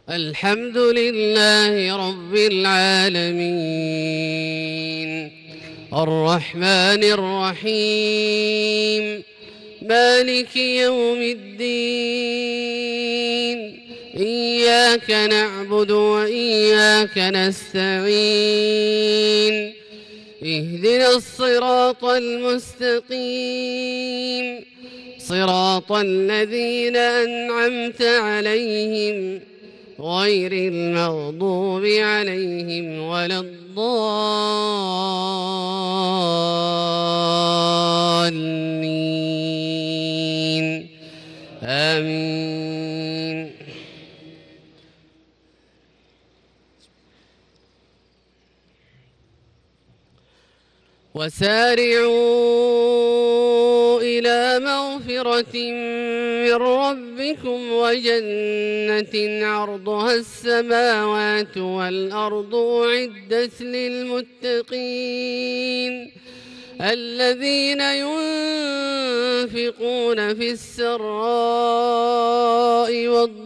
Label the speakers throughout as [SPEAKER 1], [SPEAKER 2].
[SPEAKER 1] الحمد لله رب العالمين الرحمن الرحيم مالك يوم الدين إياك نعبد وإياك نستعين اهدنا الصراط المستقيم صراط الذين أنعمت عليهم غير المغضوب عليهم ولا الضالين آمين. وسارعوا إلى مغفرة من ربكم وجنة عرضها السماوات والأرض أعدت للمتقين الذين ينفقون في السراء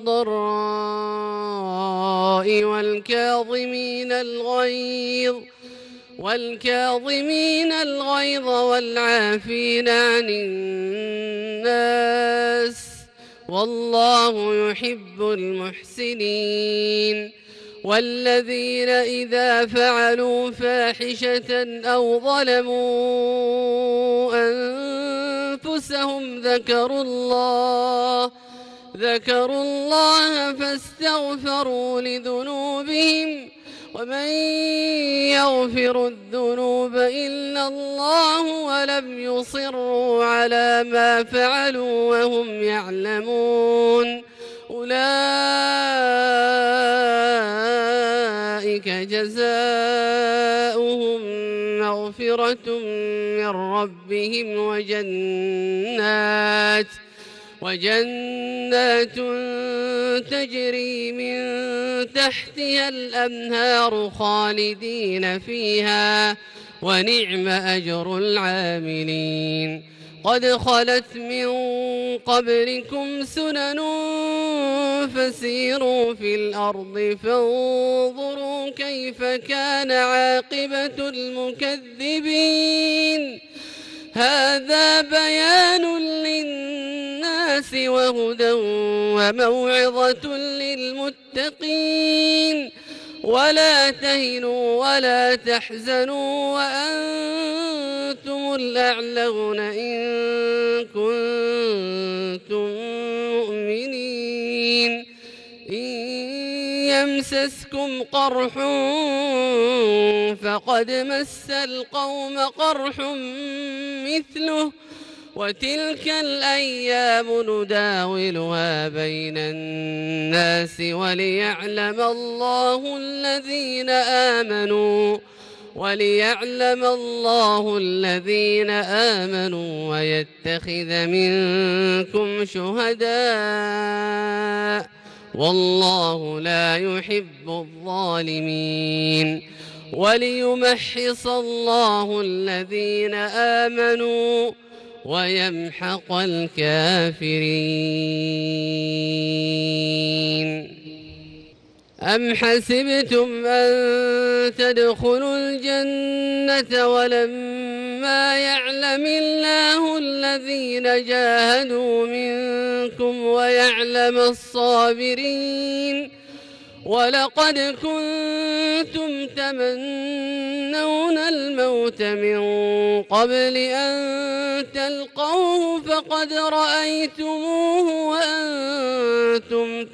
[SPEAKER 1] والضراء والكاظمين الغيظ والعافين عن الناس والله يحب المحسنين والذين إذا فعلوا فاحشة أو ظلموا أنفسهم ذكروا الله فاستغفروا لذنوبهم ومن يغفر الذنوب إلا الله ولم يصروا على ما فعلوا وهم يعلمون أولئك جزاؤهم مغفرة من ربهم وجنات تجري من تحتها الأنهار خالدين فيها ونعم أجر العاملين. قد خلت من قبلكم سنن فسيروا في الأرض فانظروا كيف كان عاقبة المكذبين. هذا بيان للناس وهدى وموعظة للمتقين. ولا تهنوا ولا تحزنوا وأنتم الأعلون إن كنتم مؤمنين. إن يمسسكم قرح فقد مس القوم قرح مثله وتلك الأيام نداولها بين الناس وليعلم الله الذين آمنوا ويتخذ منكم شهداء والله لا يحب الظالمين. وليمحص الله الذين آمنوا ويمحق الكافرين. أم حسبتم أن تدخلوا الجنة ولما يعلم الله الذين جاهدوا منكم ويعلم الصابرين. ولقد كنتم تمنون الموت من قبل أن تلقوه فقد رأيتموه وأنتم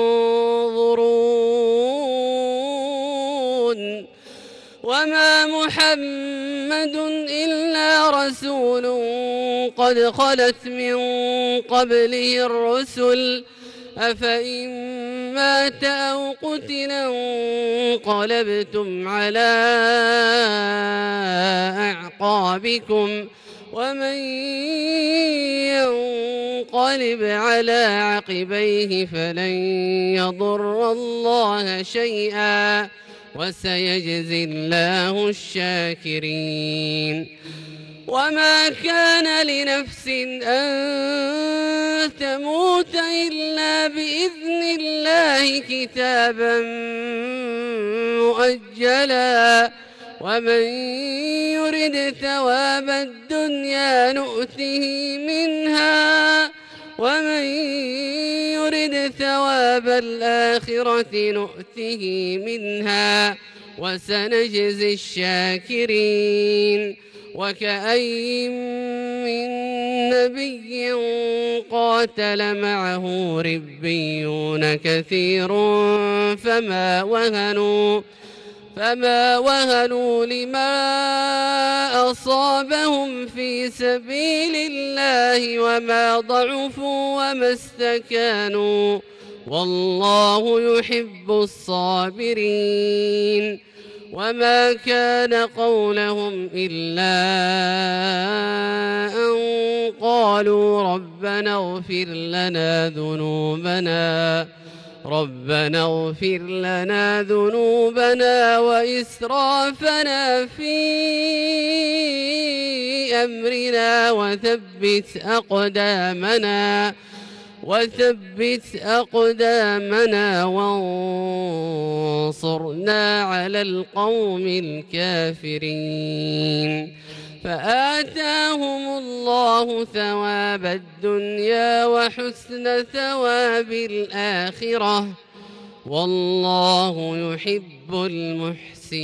[SPEAKER 1] تنظرون. وما محمد إلا رسول قد خلت من قبله الرسل أفإن مات أو قتلا انقلبتم على أعقابكم ومن ينقلب على عقبيه فلن يضر الله شيئا وسيجزي الله الشاكرين. وما كان لنفس أن تموت إلا بإذن الله كتابا مؤجلا ومن يرد ثواب الدنيا نؤته منها ومن يرد ثواب الآخرة نؤته منها وسنجزي الشاكرين وكأين من نبي قاتل معه ربيون كثير فما وهنوا لما أصابهم في سبيل الله وما ضعفوا وما استكانوا والله يحب الصابرين وما كان قولهم إلا أن قالوا ربنا اغفر لنا ذنوبنا وإسرافنا في أمرنا وثبت أقدامنا وانصرنا على القوم الكافرين فآتاهم الله ثواب الدنيا وحسن ثواب الآخرة والله يحب المحسنين.